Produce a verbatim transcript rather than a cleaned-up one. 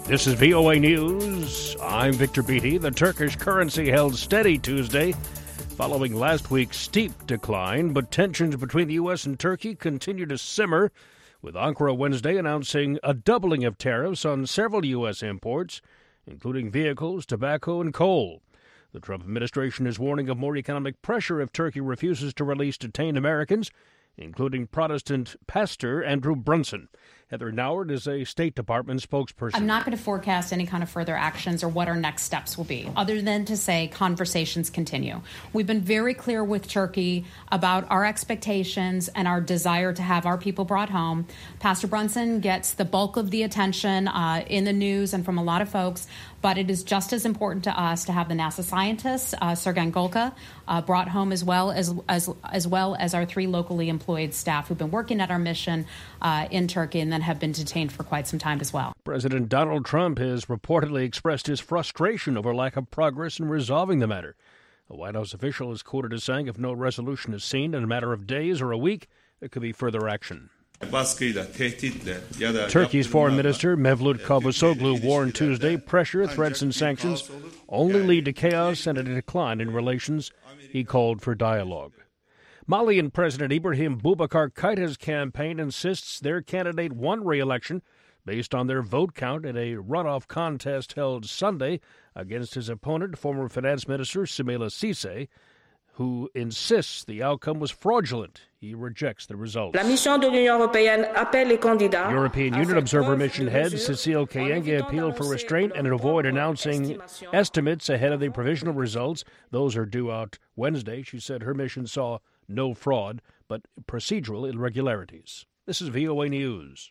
This is V O A News. I'm Victor Beatty. The Turkish currency held steady Tuesday following last week's steep decline, but tensions between the U S and Turkey continue to simmer, with Ankara Wednesday announcing a doubling of tariffs on several U S imports, including vehicles, tobacco, and coal. The Trump administration is warning of more economic pressure if Turkey refuses to release detained Americans, including Protestant pastor Andrew Brunson. Heather Nauert is a State Department spokesperson. I'm not going to forecast any kind of further actions or what our next steps will be, other than to say conversations continue. We've been very clear with Turkey about our expectations and our desire to have our people brought home. Pastor Brunson gets the bulk of the attention uh, in the news and from a lot of folks, but it is just as important to us to have the NASA scientists, uh, Sergen Golka, uh, brought home as well as, as as well as our three locally employed staff who've been working at our mission uh, in Turkey and then have been detained for quite some time as well. President Donald Trump has reportedly expressed his frustration over lack of progress in resolving the matter. A White House official is quoted as saying if no resolution is seen in a matter of days or a week, there could be further action. Turkey's foreign minister Mevlut Cavusoglu warned Tuesday pressure, threats, and sanctions only lead to chaos and a decline in relations. He called for dialogue. Malian President Ibrahim Boubacar Keita's campaign insists their candidate won re-election based on their vote count in a runoff contest held Sunday against his opponent, former finance minister Smaila Cissé, who insists the outcome was fraudulent. He rejects the results. European Union Observer Mission head Cécile Kyenge appealed for restraint and avoid announcing estimates ahead of the provisional results. Those are due out Wednesday. She said her mission saw no fraud, but procedural irregularities. This is V O A News.